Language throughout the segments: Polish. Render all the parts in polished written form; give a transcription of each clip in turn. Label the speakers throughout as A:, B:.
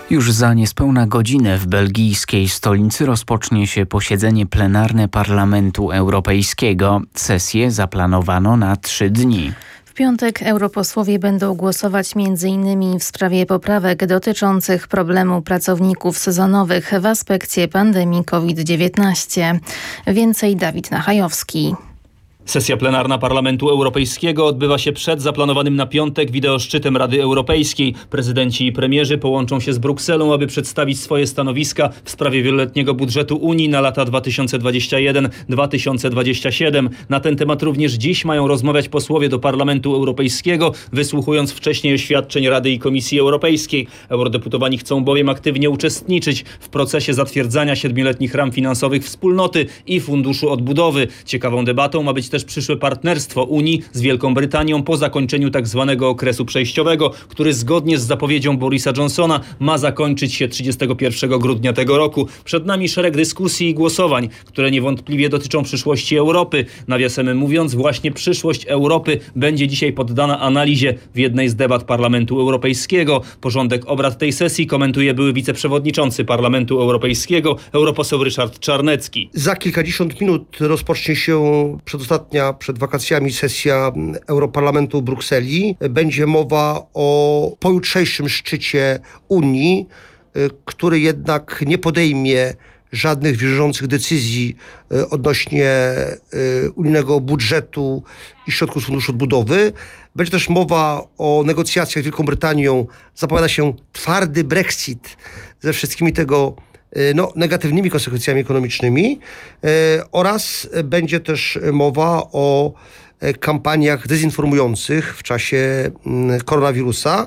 A: Już za niespełna godzinę w belgijskiej stolicy rozpocznie się posiedzenie plenarne Parlamentu Europejskiego. Sesję zaplanowano na 3 dni.
B: W piątek europosłowie będą głosować m.in. w sprawie poprawek dotyczących problemu pracowników sezonowych w aspekcie pandemii COVID-19. Więcej Dawid Nachajowski.
C: Sesja plenarna Parlamentu Europejskiego odbywa się przed zaplanowanym na piątek wideoszczytem Rady Europejskiej. Prezydenci i premierzy połączą się z Brukselą, aby przedstawić swoje stanowiska w sprawie wieloletniego budżetu Unii na lata 2021-2027. Na ten temat również dziś mają rozmawiać posłowie do Parlamentu Europejskiego, wysłuchując wcześniej oświadczeń Rady i Komisji Europejskiej. Eurodeputowani chcą bowiem aktywnie uczestniczyć w procesie zatwierdzania 7-letnich ram finansowych Wspólnoty i Funduszu Odbudowy. Ciekawą debatą ma być też przyszłe partnerstwo Unii z Wielką Brytanią po zakończeniu tzw. okresu przejściowego, który zgodnie z zapowiedzią Borisa Johnsona ma zakończyć się 31 grudnia tego roku. Przed nami szereg dyskusji i głosowań, które niewątpliwie dotyczą przyszłości Europy. Nawiasem mówiąc, właśnie przyszłość Europy będzie dzisiaj poddana analizie w jednej z debat Parlamentu Europejskiego. Porządek obrad tej sesji komentuje były wiceprzewodniczący Parlamentu Europejskiego, europoseł Ryszard Czarnecki.
D: Za kilkadziesiąt minut rozpocznie się przedostatnia przed wakacjami sesja Europarlamentu w Brukseli. Będzie mowa o pojutrzejszym szczycie Unii, który jednak nie podejmie żadnych wiążących decyzji odnośnie unijnego budżetu i środków z Funduszu Odbudowy. Będzie też mowa o negocjacjach z Wielką Brytanią. Zapowiada się twardy Brexit ze wszystkimi tego negatywnymi konsekwencjami ekonomicznymi oraz będzie też mowa o kampaniach dezinformujących w czasie koronawirusa.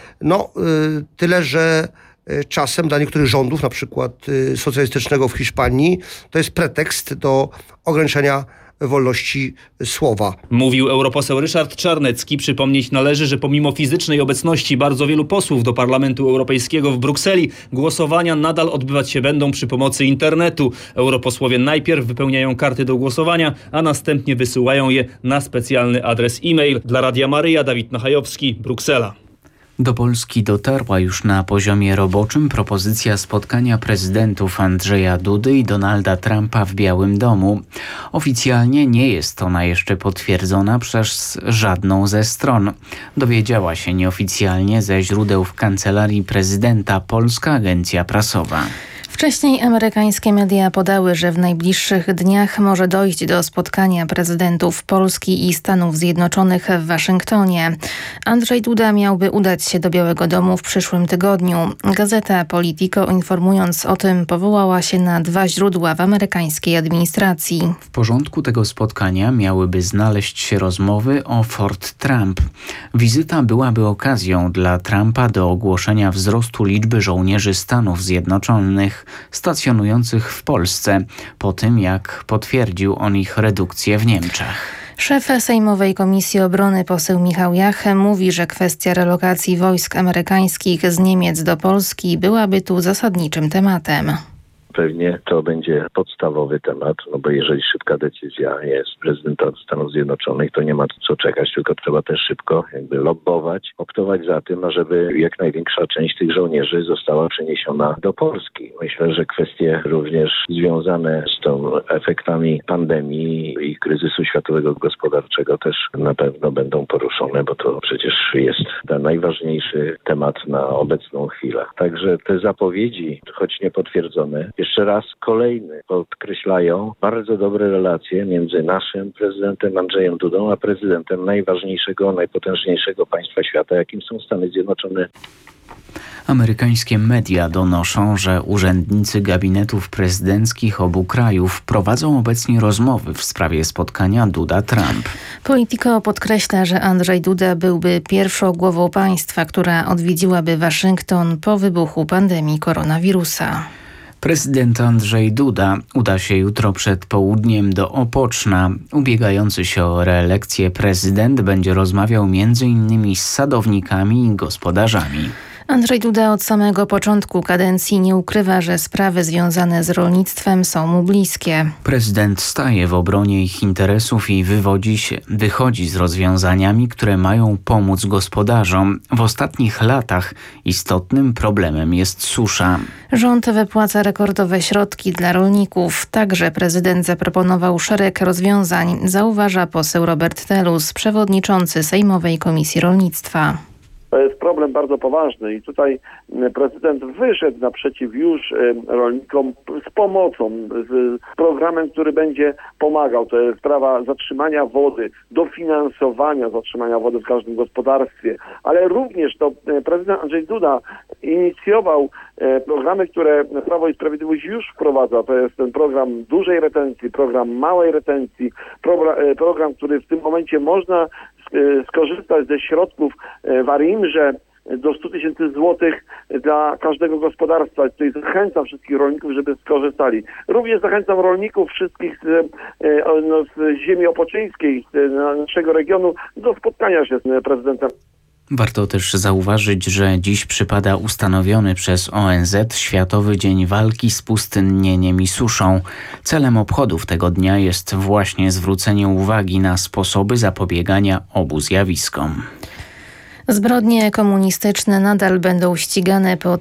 D: Tyle, że czasem dla niektórych rządów, na przykład socjalistycznego w Hiszpanii, to jest pretekst do ograniczenia wolności słowa.
C: Mówił europoseł Ryszard Czarnecki. Przypomnieć należy, że pomimo fizycznej obecności bardzo wielu posłów do Parlamentu Europejskiego w Brukseli, głosowania nadal odbywać się będą przy pomocy internetu. Europosłowie najpierw wypełniają karty do głosowania, a następnie wysyłają je na specjalny adres e-mail. Dla Radia Maryja, Dawid Nachajowski, Bruksela.
A: Do Polski dotarła już na poziomie roboczym propozycja spotkania prezydentów Andrzeja Dudy i Donalda Trumpa w Białym Domu. Oficjalnie nie jest ona jeszcze potwierdzona przez żadną ze stron. Dowiedziała się nieoficjalnie ze źródeł w kancelarii prezydenta polska agencja prasowa.
B: Wcześniej amerykańskie media podały, że w najbliższych dniach może dojść do spotkania prezydentów Polski i Stanów Zjednoczonych w Waszyngtonie. Andrzej Duda miałby udać się do Białego Domu w przyszłym tygodniu. Gazeta Politico, informując o tym, powołała się na 2 źródła w amerykańskiej administracji.
A: W porządku tego spotkania miałyby znaleźć się rozmowy o Fort Trump. Wizyta byłaby okazją dla Trumpa do ogłoszenia wzrostu liczby żołnierzy Stanów Zjednoczonych stacjonujących w Polsce, po tym jak potwierdził on ich redukcję w Niemczech.
B: Szef Sejmowej Komisji Obrony poseł Michał Jach mówi, że kwestia relokacji wojsk amerykańskich z Niemiec do Polski byłaby tu zasadniczym tematem.
E: Pewnie to będzie podstawowy temat, bo jeżeli szybka decyzja jest prezydenta Stanów Zjednoczonych, to nie ma co czekać, tylko trzeba też szybko lobbować, optować za tym, ażeby jak największa część tych żołnierzy została przeniesiona do Polski. Myślę, że kwestie również związane z tą efektami pandemii i kryzysu światowego gospodarczego też na pewno będą poruszone, bo to przecież jest ten najważniejszy temat na obecną chwilę. Także te zapowiedzi, choć niepotwierdzone, jeszcze raz kolejny podkreślają bardzo dobre relacje między naszym prezydentem Andrzejem Dudą a prezydentem najważniejszego, najpotężniejszego państwa świata, jakim są Stany Zjednoczone.
A: Amerykańskie media donoszą, że urzędnicy gabinetów prezydenckich obu krajów prowadzą obecnie rozmowy w sprawie spotkania Duda-Trump.
B: Politico podkreśla, że Andrzej Duda byłby pierwszą głową państwa, która odwiedziłaby Waszyngton po wybuchu pandemii koronawirusa.
A: Prezydent Andrzej Duda uda się jutro przed południem do Opoczna. Ubiegający się o reelekcję prezydent będzie rozmawiał m.in. z sadownikami i gospodarzami.
B: Andrzej Duda od samego początku kadencji nie ukrywa, że sprawy związane z rolnictwem są mu bliskie.
A: Prezydent staje w obronie ich interesów i wychodzi z rozwiązaniami, które mają pomóc gospodarzom. W ostatnich latach istotnym problemem jest susza.
B: Rząd wypłaca rekordowe środki dla rolników. Także prezydent zaproponował szereg rozwiązań, zauważa poseł Robert Telus, przewodniczący Sejmowej Komisji Rolnictwa.
F: To jest problem bardzo poważny i tutaj prezydent wyszedł naprzeciw już rolnikom z pomocą, z programem, który będzie pomagał. To jest sprawa zatrzymania wody, dofinansowania zatrzymania wody w każdym gospodarstwie, ale również to prezydent Andrzej Duda inicjował programy, które Prawo i Sprawiedliwość już wprowadza. To jest ten program dużej retencji, program małej retencji, program, który w tym momencie można skorzystać ze środków w ARiMR-ze do 100 000 złotych dla każdego gospodarstwa. Tutaj zachęcam wszystkich rolników, żeby skorzystali. Również zachęcam rolników wszystkich z ziemi opoczyńskiej, z naszego regionu, do spotkania się z prezydentem.
A: Warto też zauważyć, że dziś przypada ustanowiony przez ONZ Światowy Dzień Walki z Pustynnieniem i Suszą. Celem obchodów tego dnia jest właśnie zwrócenie uwagi na sposoby zapobiegania obu zjawiskom.
B: Zbrodnie komunistyczne nadal będą ścigane po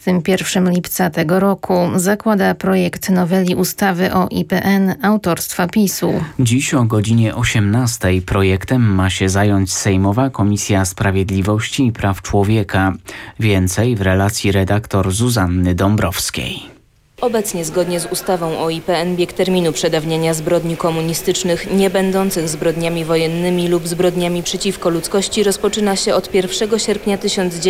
B: 31 lipca tego roku, zakłada projekt noweli ustawy o IPN autorstwa PiS-u.
A: Dziś o godzinie 18 projektem ma się zająć Sejmowa Komisja Sprawiedliwości i Praw Człowieka. Więcej w relacji redaktor Zuzanny Dąbrowskiej.
G: Obecnie zgodnie z ustawą o IPN bieg terminu przedawnienia zbrodni komunistycznych nie będących zbrodniami wojennymi lub zbrodniami przeciwko ludzkości rozpoczyna się od 1 sierpnia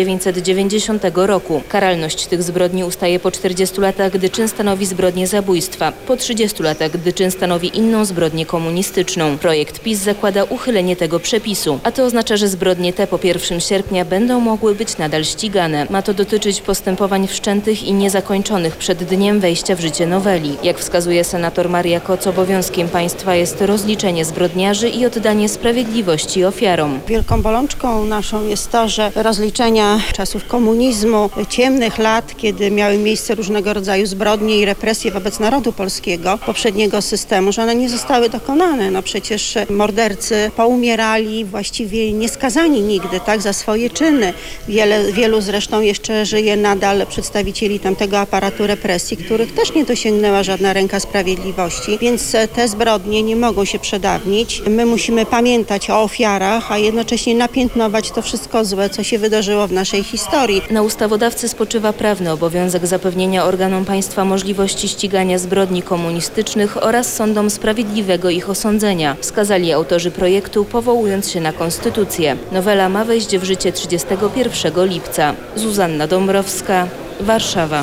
G: 1990 roku. Karalność tych zbrodni ustaje po 40 latach, gdy czyn stanowi zbrodnię zabójstwa, po 30 latach, gdy czyn stanowi inną zbrodnię komunistyczną. Projekt PiS zakłada uchylenie tego przepisu, a to oznacza, że zbrodnie te po 1 sierpnia będą mogły być nadal ścigane. Ma to dotyczyć postępowań wszczętych i niezakończonych przed dniem wejścia w życie noweli. Jak wskazuje senator Maria Koc, obowiązkiem państwa jest rozliczenie zbrodniarzy i oddanie sprawiedliwości ofiarom.
H: Wielką bolączką naszą jest to, że rozliczenia czasów komunizmu, ciemnych lat, kiedy miały miejsce różnego rodzaju zbrodnie i represje wobec narodu polskiego, poprzedniego systemu, że one nie zostały dokonane. No przecież mordercy poumierali właściwie nieskazani nigdy, tak, za swoje czyny. Wielu zresztą jeszcze żyje nadal przedstawicieli tamtego aparatu represji, których też nie dosięgnęła żadna ręka sprawiedliwości, więc te zbrodnie nie mogą się przedawnić. My musimy pamiętać o ofiarach, a jednocześnie napiętnować to wszystko złe, co się wydarzyło w naszej historii.
G: Na ustawodawcy spoczywa prawny obowiązek zapewnienia organom państwa możliwości ścigania zbrodni komunistycznych oraz sądom sprawiedliwego ich osądzenia, wskazali autorzy projektu, powołując się na konstytucję. Nowela ma wejść w życie 31 lipca. Zuzanna Dąbrowska, Warszawa.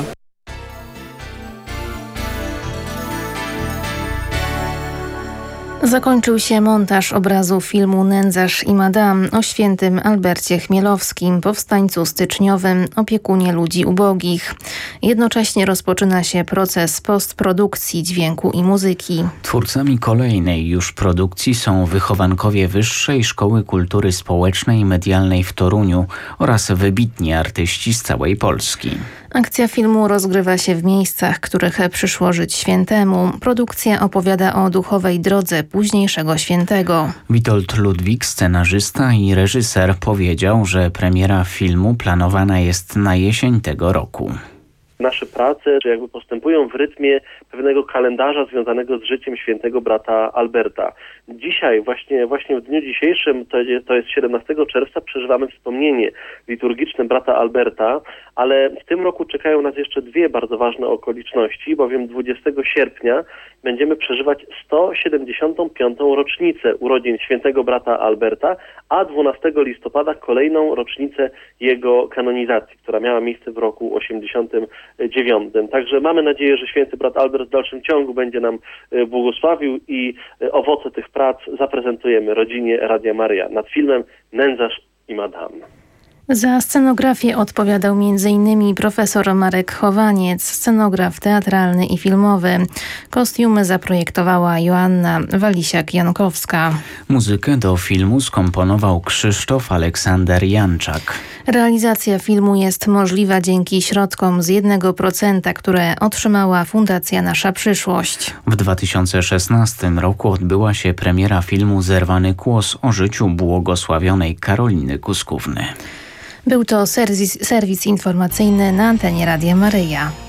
B: Zakończył się montaż obrazu filmu Nędzarz i Madame o świętym Albercie Chmielowskim, powstańcu styczniowym, opiekunie ludzi ubogich. Jednocześnie rozpoczyna się proces postprodukcji dźwięku i muzyki.
A: Twórcami kolejnej już produkcji są wychowankowie Wyższej Szkoły Kultury Społecznej i Medialnej w Toruniu oraz wybitni artyści z całej Polski.
B: Akcja filmu rozgrywa się w miejscach, których przyszło żyć świętemu. Produkcja opowiada o duchowej drodze późniejszego świętego.
A: Witold Ludwik, scenarzysta i reżyser, powiedział, że premiera filmu planowana jest na jesień tego roku.
I: Nasze prace jakby postępują w rytmie pewnego kalendarza związanego z życiem świętego brata Alberta. Dzisiaj, właśnie w dniu dzisiejszym, to jest 17 czerwca, przeżywamy wspomnienie liturgiczne brata Alberta, ale w tym roku czekają nas jeszcze dwie bardzo ważne okoliczności, bowiem 20 sierpnia będziemy przeżywać 175. rocznicę urodzin świętego brata Alberta, a 12 listopada kolejną rocznicę jego kanonizacji, która miała miejsce w roku 89. Także mamy nadzieję, że święty brat Albert w dalszym ciągu będzie nam błogosławił i owoce tych prac zaprezentujemy rodzinie Radia Maryja nad filmem Nędzarz i Madame.
B: Za scenografię odpowiadał m.in. profesor Marek Chowaniec, scenograf teatralny i filmowy. Kostiumy zaprojektowała Joanna Walisiak-Jankowska.
A: Muzykę do filmu skomponował Krzysztof Aleksander Janczak.
B: Realizacja filmu jest możliwa dzięki środkom z 1%, które otrzymała Fundacja Nasza Przyszłość.
A: W 2016 roku odbyła się premiera filmu Zerwany kłos o życiu błogosławionej Karoliny Kuskówny.
B: Był to serwis informacyjny na antenie Radia Maryja.